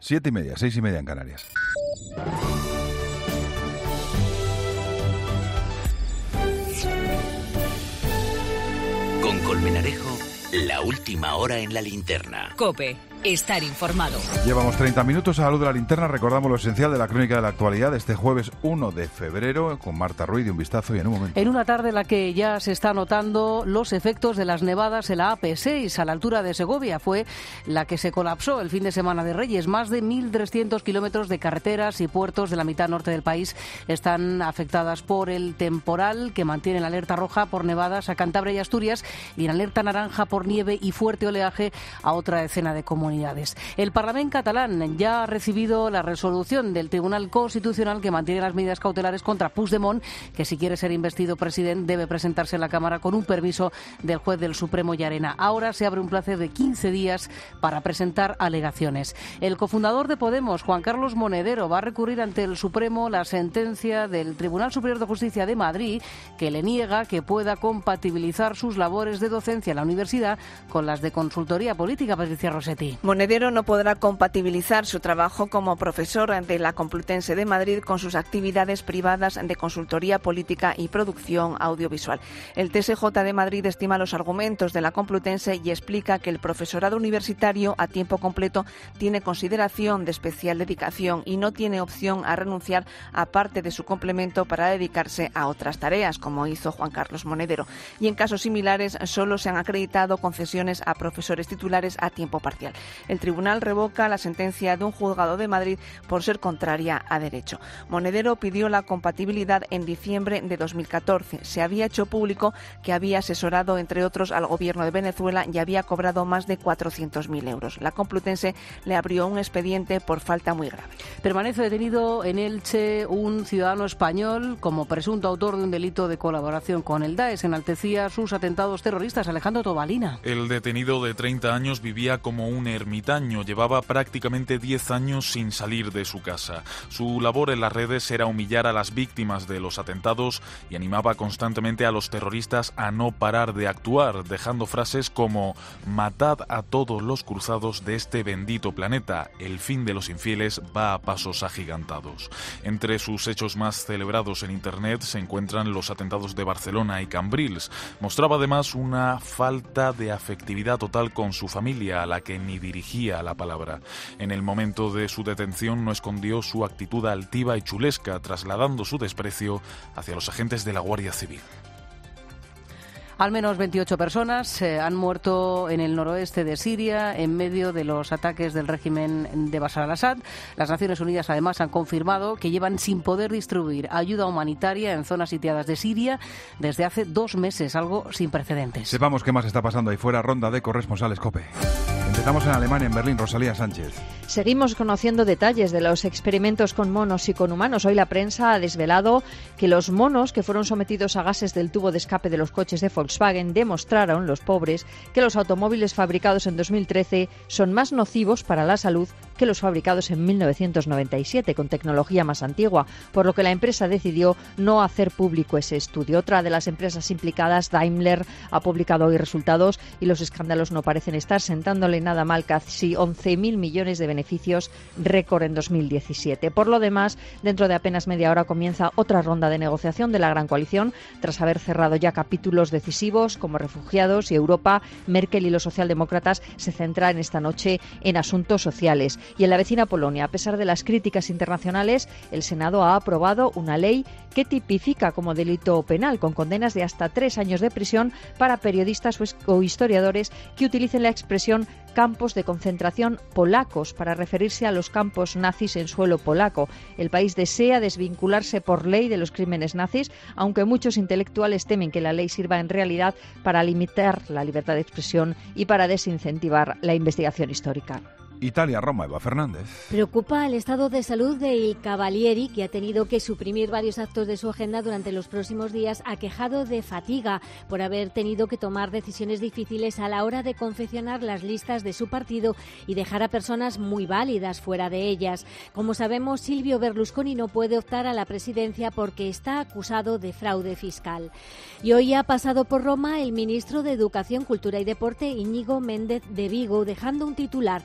7:30, 6:30 en Canarias. Con Colmenarejo, la última hora en la linterna. COPE. Estar informado. Llevamos 30 minutos a la luz de la linterna. Recordamos lo esencial de la crónica de la actualidad de este jueves 1 de febrero con Marta Ruiz. De un vistazo y en un momento. En una tarde en la que ya se está notando los efectos de las nevadas en la AP6 a la altura de Segovia. Fue la que se colapsó el fin de semana de Reyes. Más de 1.300 kilómetros de carreteras y puertos de la mitad norte del país están afectadas por el temporal que mantiene en alerta roja por nevadas a Cantabria y Asturias y en alerta naranja por nieve y fuerte oleaje a otra decena de comunidades. El Parlamento catalán ya ha recibido la resolución del Tribunal Constitucional que mantiene las medidas cautelares contra Puigdemont, que si quiere ser investido presidente debe presentarse en la Cámara con un permiso del juez del Supremo Llarena. Ahora se abre un plazo de 15 días para presentar alegaciones. El cofundador de Podemos, Juan Carlos Monedero, va a recurrir ante el Supremo la sentencia del Tribunal Superior de Justicia de Madrid que le niega que pueda compatibilizar sus labores de docencia en la universidad con las de consultoría política. Patricia Rossetti. Monedero no podrá compatibilizar su trabajo como profesor de la Complutense de Madrid con sus actividades privadas de consultoría política y producción audiovisual. El TSJ de Madrid estima los argumentos de la Complutense y explica que el profesorado universitario a tiempo completo tiene consideración de especial dedicación y no tiene opción a renunciar a parte de su complemento para dedicarse a otras tareas, como hizo Juan Carlos Monedero. Y en casos similares solo se han acreditado concesiones a profesores titulares a tiempo parcial. El tribunal revoca la sentencia de un juzgado de Madrid por ser contraria a derecho. Monedero pidió la compatibilidad en diciembre de 2014. Se había hecho público que había asesorado, entre otros, al gobierno de Venezuela y había cobrado más de 400.000 euros. La Complutense le abrió un expediente por falta muy grave. Permanece detenido en Elche un ciudadano español como presunto autor de un delito de colaboración con el Daesh. Enaltecía sus atentados terroristas. Alejandro Tobalina. El detenido de 30 años vivía como un ermitaño, llevaba prácticamente 10 años sin salir de su casa. Su labor en las redes era humillar a las víctimas de los atentados y animaba constantemente a los terroristas a no parar de actuar, dejando frases como «Matad a todos los cruzados de este bendito planeta, el fin de los infieles va a pasos agigantados». Entre sus hechos más celebrados en Internet se encuentran los atentados de Barcelona y Cambrils. Mostraba además una falta de afectividad total con su familia, a la que ni dirigía la palabra. En el momento de su detención no escondió su actitud altiva y chulesca, trasladando su desprecio hacia los agentes de la Guardia Civil. Al menos 28 personas han muerto en el noroeste de Siria en medio de los ataques del régimen de Bashar al-Assad. Las Naciones Unidas además han confirmado que llevan sin poder distribuir ayuda humanitaria en zonas sitiadas de Siria desde hace 2 meses, algo sin precedentes. Sepamos qué más está pasando ahí fuera. Ronda de corresponsales COPE. Empezamos en Alemania, en Berlín. Rosalía Sánchez. Seguimos conociendo detalles de los experimentos con monos y con humanos. Hoy la prensa ha desvelado que los monos que fueron sometidos a gases del tubo de escape de los coches de Volkswagen demostraron, los pobres, que los automóviles fabricados en 2013 son más nocivos para la salud que los fabricados en 1997, con tecnología más antigua, por lo que la empresa decidió no hacer público ese estudio. Otra de las empresas implicadas, Daimler, ha publicado hoy resultados y los escándalos no parecen estar sentándole nada mal, casi 11.000 millones de beneficios, récord en 2017. Por lo demás, dentro de apenas media hora comienza otra ronda de negociación de la Gran Coalición. Tras haber cerrado ya capítulos decisivos como refugiados y Europa, Merkel y los socialdemócratas se centran esta noche en asuntos sociales. Y en la vecina Polonia, a pesar de las críticas internacionales, el Senado ha aprobado una ley que tipifica como delito penal, con condenas de hasta 3 años de prisión para periodistas o historiadores que utilicen la expresión campos de concentración polacos para referirse a los campos nazis en suelo polaco. El país desea desvincularse por ley de los crímenes nazis, aunque muchos intelectuales temen que la ley sirva en realidad para limitar la libertad de expresión y para desincentivar la investigación histórica. Italia, Roma, Eva Fernández. Preocupa el estado de salud de Il Cavalieri, que ha tenido que suprimir varios actos de su agenda durante los próximos días, aquejado de fatiga por haber tenido que tomar decisiones difíciles a la hora de confeccionar las listas de su partido y dejar a personas muy válidas fuera de ellas. Como sabemos, Silvio Berlusconi no puede optar a la presidencia porque está acusado de fraude fiscal. Y hoy ha pasado por Roma el ministro de Educación, Cultura y Deporte, Íñigo Méndez de Vigo, dejando un titular. A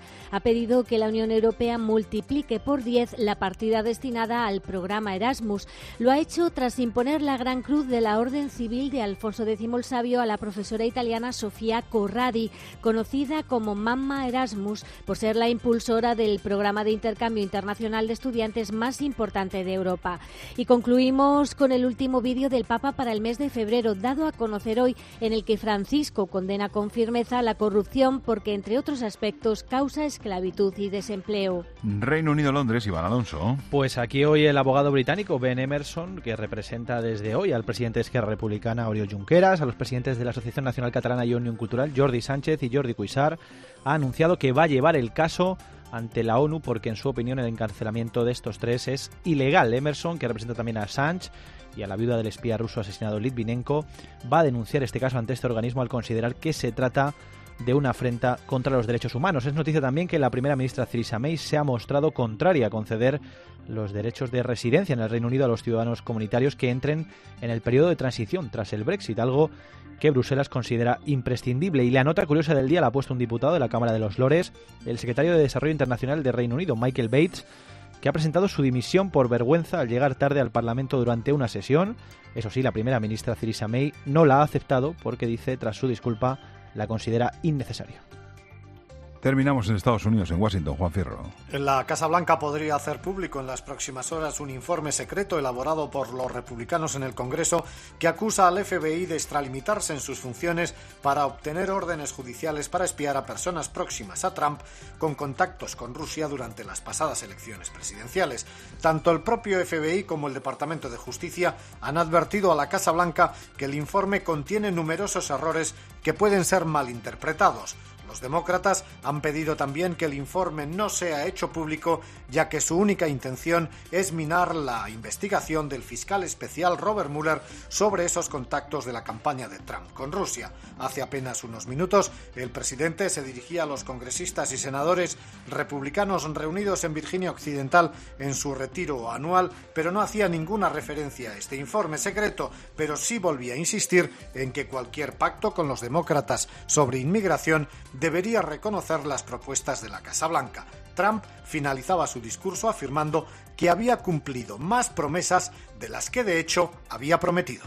pedido que la Unión Europea multiplique por 10 la partida destinada al programa Erasmus. Lo ha hecho tras imponer la Gran Cruz de la Orden Civil de Alfonso X el Sabio a la profesora italiana Sofia Corradi, conocida como Mamma Erasmus, por ser la impulsora del programa de intercambio internacional de estudiantes más importante de Europa. Y concluimos con el último vídeo del Papa para el mes de febrero, dado a conocer hoy, en el que Francisco condena con firmeza la corrupción porque, entre otros aspectos, causa esclavitud y desempleo. Reino Unido, Londres, Iván Alonso. Pues aquí hoy el abogado británico Ben Emerson, que representa desde hoy al presidente de Esquerra Republicana, Oriol Junqueras, a los presidentes de la Asociación Nacional Catalana y Unión Cultural, Jordi Sánchez y Jordi Cuixart, ha anunciado que va a llevar el caso ante la ONU porque, en su opinión, el encarcelamiento de estos tres es ilegal. Emerson, que representa también a Assange y a la viuda del espía ruso asesinado Litvinenko, va a denunciar este caso ante este organismo al considerar que se trata de una afrenta contra los derechos humanos. Es noticia también que la primera ministra Theresa May se ha mostrado contraria a conceder los derechos de residencia en el Reino Unido a los ciudadanos comunitarios que entren en el periodo de transición tras el Brexit, algo que Bruselas considera imprescindible. Y la nota curiosa del día la ha puesto un diputado de la Cámara de los Lores, el secretario de Desarrollo Internacional de Reino Unido, Michael Bates, que ha presentado su dimisión por vergüenza al llegar tarde al Parlamento durante una sesión. Eso sí, la primera ministra Theresa May no la ha aceptado porque, dice, tras su disculpa, la considera innecesaria. Terminamos en Estados Unidos, en Washington, Juan Fierro. La Casa Blanca podría hacer público en las próximas horas un informe secreto elaborado por los republicanos en el Congreso que acusa al FBI de extralimitarse en sus funciones para obtener órdenes judiciales para espiar a personas próximas a Trump con contactos con Rusia durante las pasadas elecciones presidenciales. Tanto el propio FBI como el Departamento de Justicia han advertido a la Casa Blanca que el informe contiene numerosos errores que pueden ser malinterpretados. Los demócratas han pedido también que el informe no sea hecho público, ya que su única intención es minar la investigación del fiscal especial Robert Mueller sobre esos contactos de la campaña de Trump con Rusia. Hace apenas unos minutos, el presidente se dirigía a los congresistas y senadores republicanos reunidos en Virginia Occidental en su retiro anual, pero no hacía ninguna referencia a este informe secreto, pero sí volvía a insistir en que cualquier pacto con los demócratas sobre inmigración debería reconocer las propuestas de la Casa Blanca. Trump finalizaba su discurso afirmando que había cumplido más promesas de las que de hecho había prometido.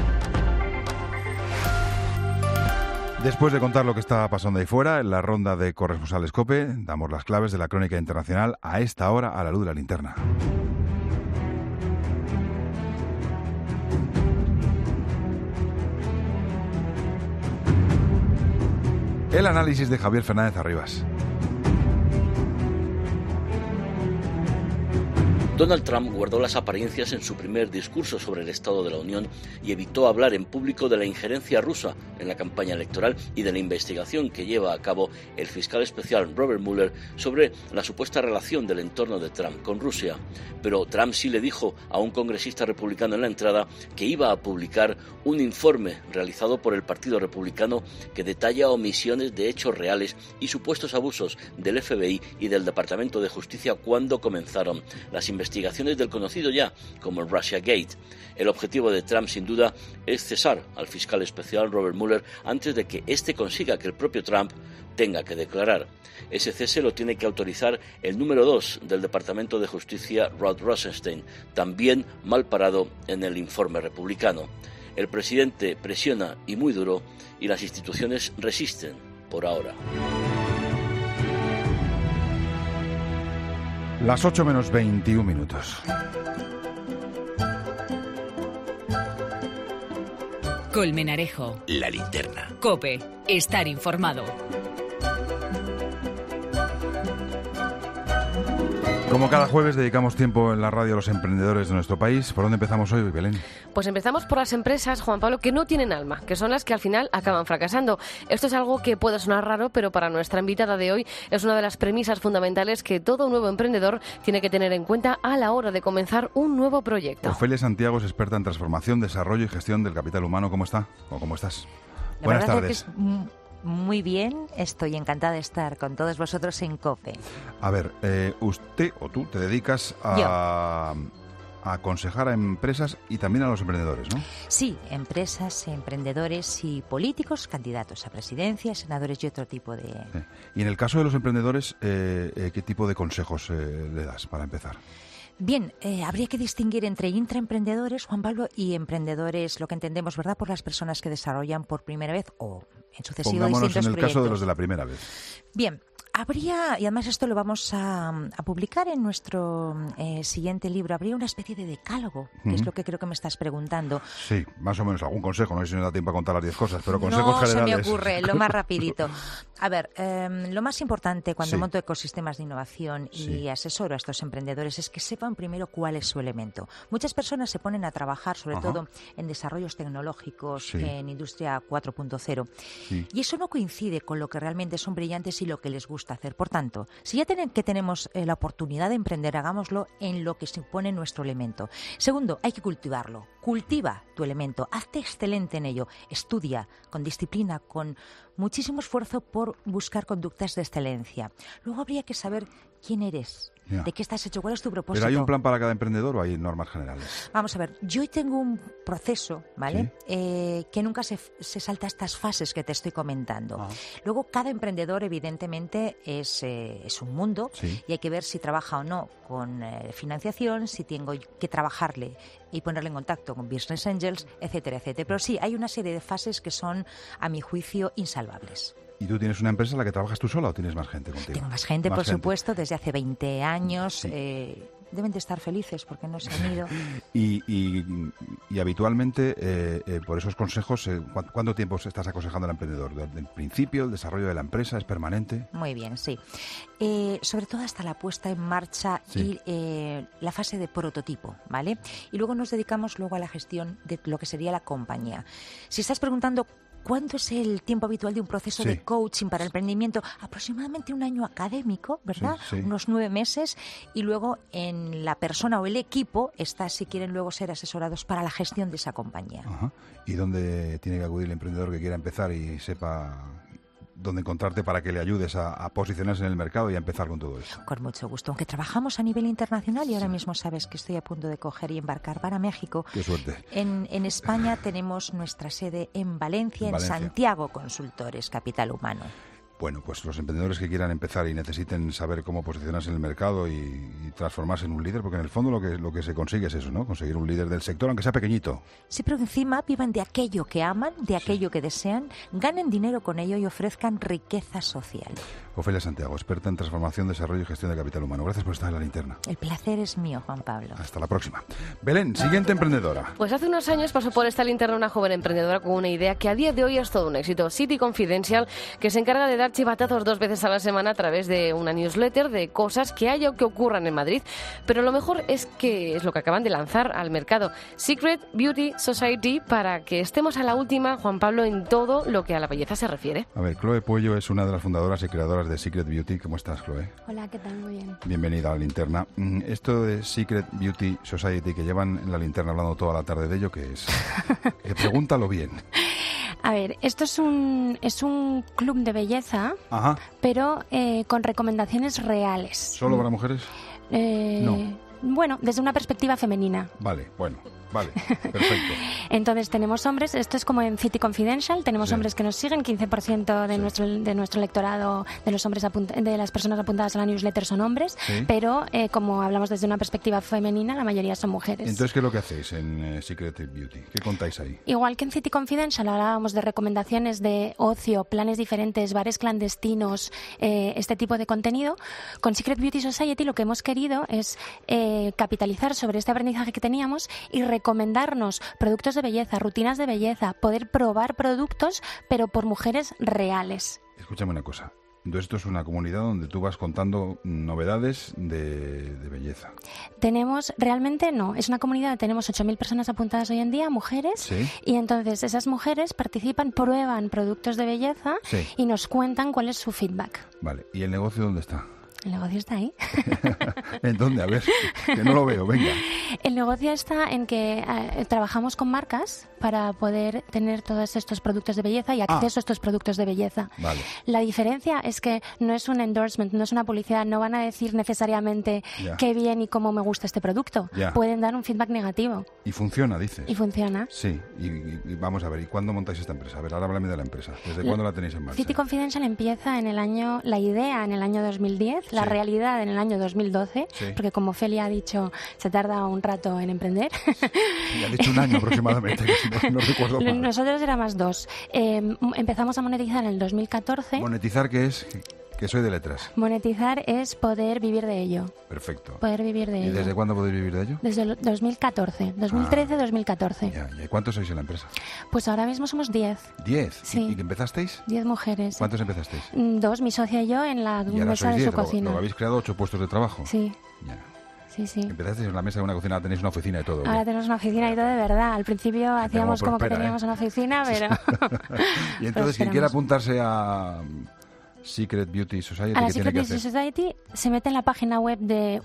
Después de contar lo que está pasando ahí fuera, en la ronda de corresponsales COPE, damos las claves de la crónica internacional a esta hora a la luz de la linterna. El análisis de Javier Fernández Arribas. Donald Trump guardó las apariencias en su primer discurso sobre el Estado de la Unión y evitó hablar en público de la injerencia rusa en la campaña electoral y de la investigación que lleva a cabo el fiscal especial Robert Mueller sobre la supuesta relación del entorno de Trump con Rusia. Pero Trump sí le dijo a un congresista republicano en la entrada que iba a publicar un informe realizado por el Partido Republicano que detalla omisiones de hechos reales y supuestos abusos del FBI y del Departamento de Justicia cuando comenzaron las investigaciones del conocido ya como el Russiagate. El objetivo de Trump, sin duda, es cesar al fiscal especial Robert Mueller antes de que éste consiga que el propio Trump tenga que declarar. Ese cese lo tiene que autorizar el número 2 del Departamento de Justicia, Rod Rosenstein, también mal parado en el informe republicano. El presidente presiona y muy duro y las instituciones resisten por ahora. Las 8 menos 21 minutos. Colmenarejo. La linterna. COPE. Estar informado. Como cada jueves dedicamos tiempo en la radio a los emprendedores de nuestro país. ¿Por dónde empezamos hoy, Belén? Pues empezamos por las empresas, Juan Pablo, que no tienen alma, que son las que al final acaban fracasando. Esto es algo que puede sonar raro, pero para nuestra invitada de hoy es una de las premisas fundamentales que todo nuevo emprendedor tiene que tener en cuenta a la hora de comenzar un nuevo proyecto. Ofelia Santiago es experta en transformación, desarrollo y gestión del capital humano. ¿Cómo está? ¿O cómo estás? Buenas tardes. Muy bien, estoy encantada de estar con todos vosotros en COPE. A ver, usted o tú te dedicas a a aconsejar a empresas y también a los emprendedores, ¿no? Sí, empresas, emprendedores y políticos, candidatos a presidencia, senadores y otro tipo de... Y en el caso de los emprendedores, ¿qué tipo de consejos le das para empezar? Bien, habría que distinguir entre intraemprendedores, Juan Pablo, y emprendedores, lo que entendemos, ¿verdad?, por las personas que desarrollan por primera vez o en sucesivos Pongámonos distintos en el proyectos. caso de los de la primera vez. Bien, habría, y además esto lo vamos a publicar en nuestro siguiente libro, habría una especie de decálogo, que es lo que creo que me estás preguntando. Sí, más o menos algún consejo, no sé si me da tiempo a contar las 10 cosas, pero consejos generales. No se me ocurre, lo más rapidito. A ver, lo más importante cuando Sí. monto ecosistemas de innovación y asesoro a estos emprendedores es que sepan primero cuál es su elemento. Muchas personas se ponen a trabajar, sobre todo en desarrollos tecnológicos, en industria 4.0, y eso no coincide con lo que realmente son brillantes y lo que les gusta hacer. Por tanto, si ya tenemos la oportunidad de emprender, hagámoslo en lo que supone nuestro elemento. Segundo, hay que cultivarlo. Cultiva tu elemento, hazte excelente en ello, estudia con disciplina, con muchísimo esfuerzo por buscar conductas de excelencia. Luego habría que saber quién eres, de qué estás hecho, cuál es tu propósito. ¿Pero hay un plan para cada emprendedor o hay normas generales? Vamos a ver, yo tengo un proceso, ¿vale? Que nunca se salta estas fases que te estoy comentando. Luego, cada emprendedor, evidentemente, es un mundo y hay que ver si trabaja o no con financiación, si tengo que trabajarle y ponerle en contacto con Business Angels, etcétera, etcétera. Pero sí, hay una serie de fases que son, a mi juicio, insalvables. ¿Y tú tienes una empresa en la que trabajas tú sola o tienes más gente contigo? Tengo más gente, por supuesto, desde hace 20 años. Deben de estar felices porque no se han ido. Y habitualmente, por esos consejos, ¿cuánto tiempo estás aconsejando al emprendedor? ¿Desde el principio, el desarrollo de la empresa, es permanente? Muy bien, sí. Sobre todo hasta la puesta en marcha y la fase de prototipo, ¿vale? Y luego nos dedicamos luego a la gestión de lo que sería la compañía. Si estás preguntando ¿cuánto es el tiempo habitual de un proceso de coaching para el emprendimiento? Aproximadamente un año académico, ¿verdad? Unos 9 meses. Y luego en la persona o el equipo está, si quieren luego ser asesorados para la gestión de esa compañía. ¿Y dónde tiene que acudir el emprendedor que quiera empezar y sepa dónde encontrarte para que le ayudes a posicionarse en el mercado y a empezar con todo esto? Con mucho gusto. Aunque trabajamos a nivel internacional y ahora mismo sabes que estoy a punto de coger y embarcar para México. ¡Qué suerte! En España tenemos nuestra sede en Valencia, en Santiago Consultores, Capital Humano. Bueno, pues los emprendedores que quieran empezar y necesiten saber cómo posicionarse en el mercado y transformarse en un líder, porque en el fondo lo que se consigue es eso, ¿no? Conseguir un líder del sector, aunque sea pequeñito. Sí, pero encima vivan de aquello que aman, de aquello que desean, ganen dinero con ello y ofrezcan riqueza social. Ofelia Santiago, experta en transformación, desarrollo y gestión de capital humano. Gracias por estar en La Linterna. El placer es mío, Juan Pablo. Hasta la próxima. Belén, siguiente emprendedora. Pues hace unos años pasó por esta linterna una joven emprendedora con una idea que a día de hoy es todo un éxito. City Confidential, que se encarga de dar chivatazos 2 veces a la semana a través de una newsletter de cosas que haya o que ocurran en Madrid. Pero lo mejor es lo que acaban de lanzar al mercado. Secret Beauty Society, para que estemos a la última, Juan Pablo, en todo lo que a la belleza se refiere. A ver, Chloe Puello es una de las fundadoras y creadoras de Secret Beauty. ¿Cómo estás, Chloe? Hola, ¿qué tal? Muy bien. Bienvenida a La Linterna. Esto de Secret Beauty Society, que llevan en La Linterna hablando toda la tarde de ello, ¿qué es? Pregúntalo bien. A ver, esto es un club de belleza, pero con recomendaciones reales. ¿Solo para mujeres? No. Bueno, desde una perspectiva femenina. Vale, perfecto. Entonces tenemos hombres, esto es como en City Confidential, tenemos hombres que nos siguen, 15% de nuestro electorado, de los hombres de las personas apuntadas a la newsletter son hombres, pero como hablamos desde una perspectiva femenina, la mayoría son mujeres. Entonces, ¿qué es lo que hacéis en Secret Beauty? ¿Qué contáis ahí? Igual que en City Confidential hablábamos de recomendaciones de ocio, planes diferentes, bares clandestinos, este tipo de contenido, con Secret Beauty Society lo que hemos querido es capitalizar sobre este aprendizaje que teníamos y recomendarnos productos de belleza, rutinas de belleza, poder probar productos, pero por mujeres reales. Escúchame una cosa. Entonces esto es una comunidad donde tú vas contando novedades de belleza. Realmente no, es una comunidad donde tenemos 8.000 personas apuntadas hoy en día, mujeres, y entonces esas mujeres participan, prueban productos de belleza y nos cuentan cuál es su feedback. Vale, ¿y el negocio dónde está? El negocio está ahí. ¿En dónde? A ver, que no lo veo, venga. El negocio está en que trabajamos con marcas para poder tener todos estos productos de belleza y acceso a estos productos de belleza. Vale. La diferencia es que no es un endorsement, no es una publicidad, no van a decir necesariamente qué bien y cómo me gusta este producto. Pueden dar un feedback negativo. Y funciona, dices. Y funciona. Sí, y vamos a ver, ¿y cuándo montáis esta empresa? A ver, ahora háblame de la empresa. ¿Desde cuándo la tenéis en marcha? City Confidential empieza la idea en el año 2010, la realidad en el año 2012, porque como Felia ha dicho, se tarda un rato en emprender. Y ha dicho un año aproximadamente, que no recuerdo mal. Nosotros era más 2. Empezamos a monetizar en el 2014. ¿Monetizar qué es? Que soy de letras. Monetizar es poder vivir de ello. Perfecto. Poder vivir de ello. ¿Y desde cuándo podéis vivir de ello? Desde el 2014, 2013-2014. ¿Y cuántos sois en la empresa? Pues ahora mismo somos 10. ¿10? Sí. ¿Y empezasteis? 10 mujeres. ¿Cuántos empezasteis? 2, mi socia y yo, en la mesa de su cocina. Luego habéis creado 8 puestos de trabajo. Sí. Ya. Sí. Empezasteis en la mesa de una cocina, ahora tenéis una oficina y todo. Ahora tenemos una oficina y todo de verdad. Al principio hacíamos como que teníamos una oficina, pero... Y entonces, quien quiera apuntarse a Secret Beauty Society, a la ¿qué Secret tiene que Beauty hacer? Society se mete en la página web de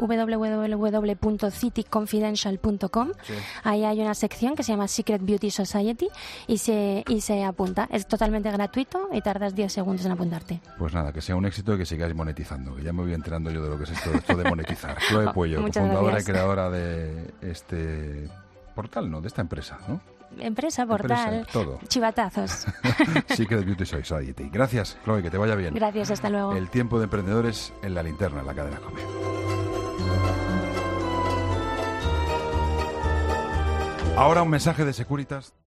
www.cityconfidential.com. Ahí hay una sección que se llama Secret Beauty Society y se apunta. Es totalmente gratuito y tardas 10 segundos en apuntarte. Pues nada, que sea un éxito y que sigáis monetizando, que ya me voy enterando yo de lo que es esto de monetizar. Chloe Puello, fundadora y creadora de este portal, ¿no? De esta empresa, ¿no? Empresa, portal, todo. Chivatazos. Secret Beauty Society. Gracias, Chloe, que te vaya bien. Gracias, hasta luego. El tiempo de emprendedores en la linterna, en la cadena COPE. Ahora un mensaje de Securitas.